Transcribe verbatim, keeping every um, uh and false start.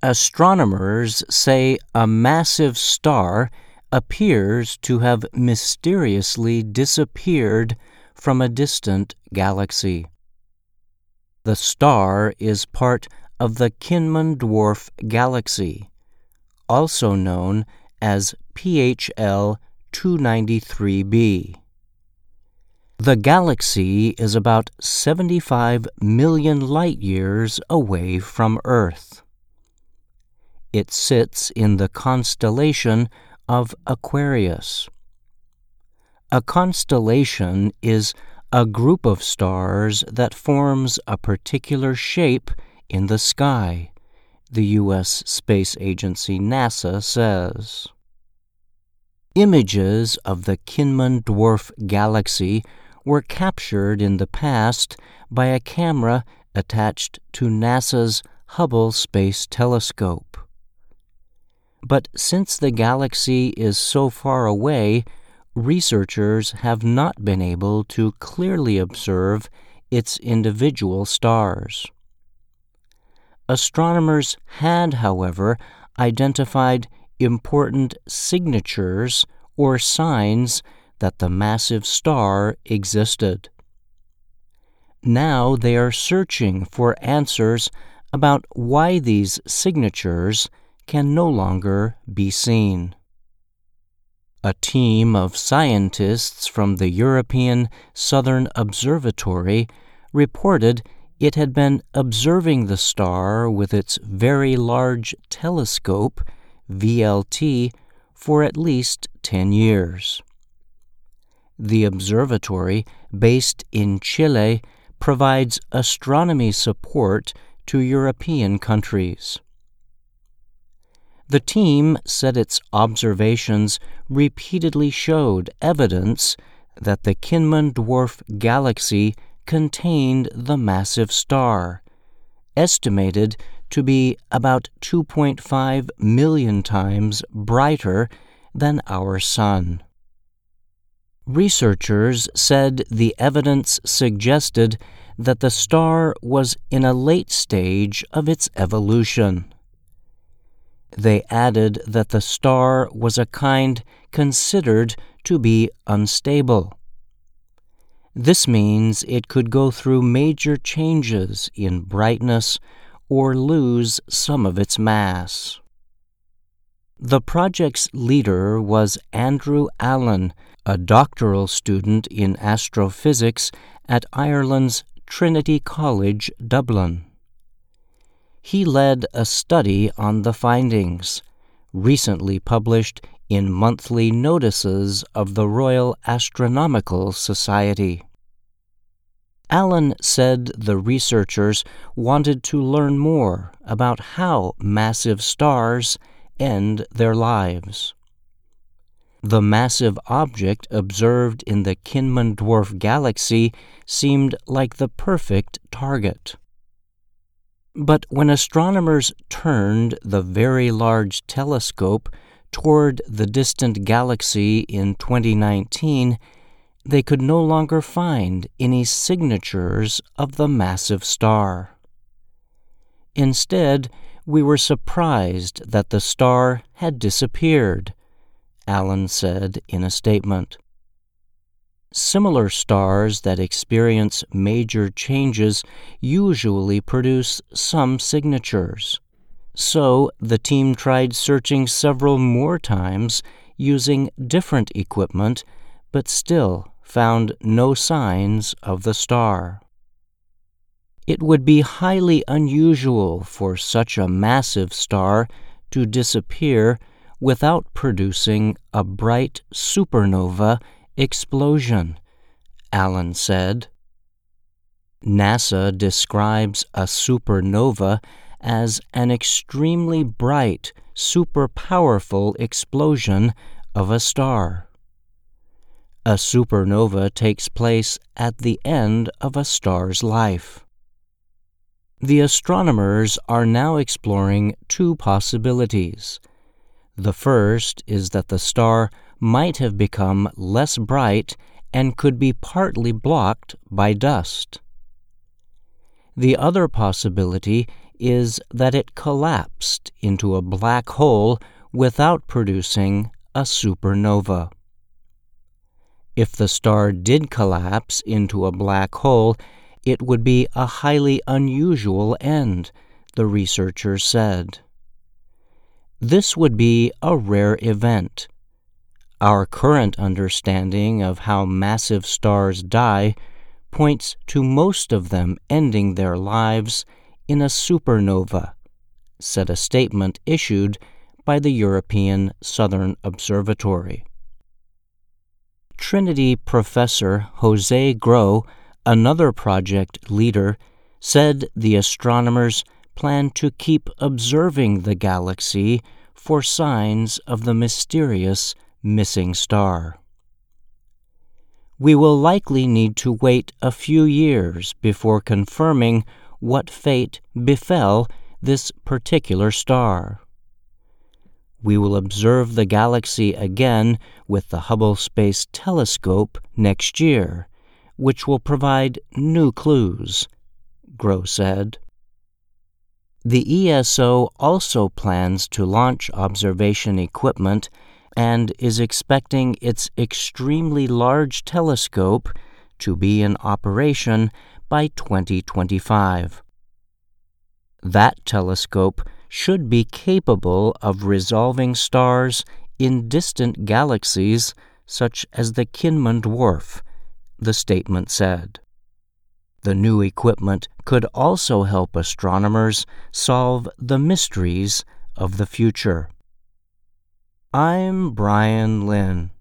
Astronomers say a massive star appears to have mysteriously disappeared from a distant galaxy. The star is part of the Kinman Dwarf Galaxy, also known as P H L two ninety-three b. The galaxy is about seventy-five million light-years away from Earth. It sits in the constellation of Aquarius. A constellation is a group of stars that forms a particular shape in the sky, the U S space agency NASA says. Images of the Kinman Dwarf Galaxy were captured in the past by a camera attached to NASA's Hubble Space Telescope. But since the galaxy is so far away, researchers have not been able to clearly observe its individual stars. Astronomers had, however, identified important signatures or signs that the massive star existed. Now they are searching for answers about why these signatures can no longer be seen. A team of scientists from the European Southern Observatory reported it had been observing the star with its Very Large Telescope, V L T, for at least ten years. The observatory, based in Chile, provides astronomy support to European countries. The team said its observations repeatedly showed evidence that the Kinman Dwarf Galaxy contained the massive star, estimated to be about two point five million times brighter than our Sun. Researchers said the evidence suggested that the star was in a late stage of its evolution. They added that the star was a kind considered to be unstable. This means it could go through major changes in brightness or lose some of its mass. The project's leader was Andrew Allen, a doctoral student in astrophysics at Ireland's Trinity College, Dublin. He led a study on the findings, recently published in monthly notices of the Royal Astronomical Society. Allen said the researchers wanted to learn more about how massive stars end their lives. The massive object observed in the Kinman Dwarf Galaxy seemed like the perfect target. But when astronomers turned the Very Large Telescope toward the distant galaxy in twenty nineteen, they could no longer find any signatures of the massive star. Instead, we were surprised that the star had disappeared, Allen said in a statement. Similar stars that experience major changes usually produce some signatures. So the team tried searching several more times using different equipment, but still found no signs of the star. It would be highly unusual for such a massive star to disappear without producing a bright supernova explosion, Allen said. NASA describes a supernova as an extremely bright, super-powerful explosion of a star. A supernova takes place at the end of a star's life. The astronomers are now exploring two possibilities. The first is that the star might have become less bright and could be partly blocked by dust. The other possibility is that it collapsed into a black hole without producing a supernova. If the star did collapse into a black hole, it would be a highly unusual end, the researchers said. This would be a rare event. Our current understanding of how massive stars die points to most of them ending their lives in a supernova, said a statement issued by the European Southern Observatory. Trinity professor Jose Gro, another project leader, said the astronomers plan to keep observing the galaxy for signs of the mysterious missing star. We will likely need to wait a few years before confirming what fate befell this particular star. We will observe the galaxy again with the Hubble Space Telescope next year, which will provide new clues, Gro said. The E S O also plans to launch observation equipment and is expecting its extremely large telescope to be in operation by twenty twenty-five. That telescope should be capable of resolving stars in distant galaxies such as the Kinman Dwarf, the statement said. The new equipment could also help astronomers solve the mysteries of the future. I'm Brian Lynn.